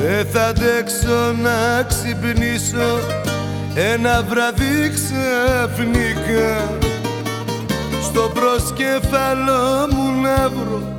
Δεν θα αντέξω να ξυπνήσω ένα βράδυ ξαφνικά στο προσκέφαλό μου να βρω